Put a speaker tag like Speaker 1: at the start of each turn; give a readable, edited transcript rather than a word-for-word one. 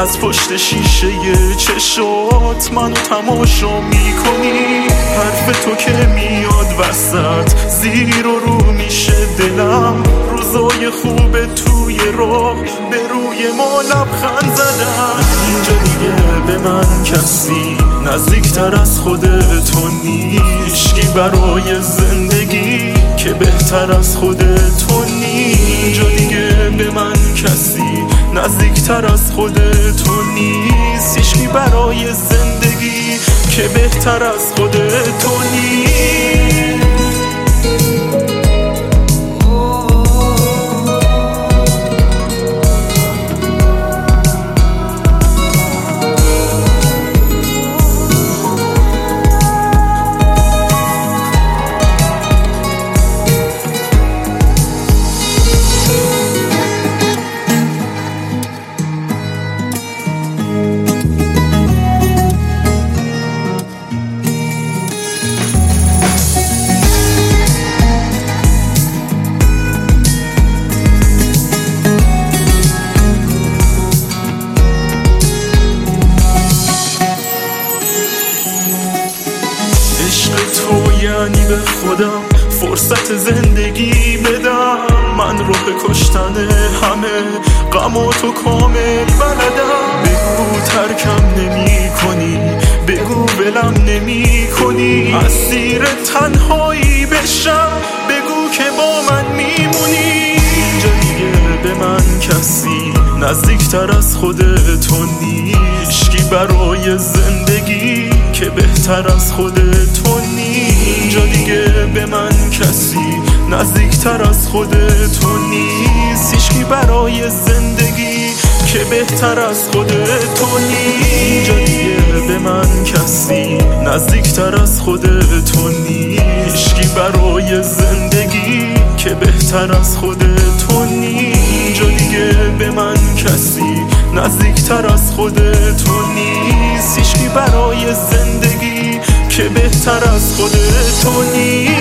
Speaker 1: از پشت شیشه چشات منو تماشا میکنی. حرف تو که میاد وسط زیر و رو میشه دلم. روزای خوب توی راه به روی ما لبخند زدن. اینجا دیگه به من کسی نزدیکتر از خودتو نیشکی برای زندگی که بهتر از خودتو نیست. اینجا دیگه به من کسی نزدیکتر از خودتو نیست. هیچکی برای زندگی که بهتر از خودتو نیست. تو یعنی به خودم فرصت زندگی بدم. من رو به کشتن همه غم و تو کامل بلدم. بگو ترکم نمی کنی، بگو ولم نمی کنی. اسیر تنهایی بشم، بگو که با من میمونی. اینجا دیگه به من کسی نزدیکتر از خودتو نیشکی برای زندگی که بهتر از خودتو نیست. اینجا دیگه به من کسی نزدیکتر از خودتو نیست. هیچکی برای زندگی که بهتر از خودتو نیست. اینجا دیگه به من کسی نزدیکتر از خودتو نیست. هیچکی برای زندگی که بهتر از خودتو نیست. اینجا دیگه به من کسی نزدیکتر از خودتو نیست. هیچکی برای زندگی که بهتر از خودتو نیست.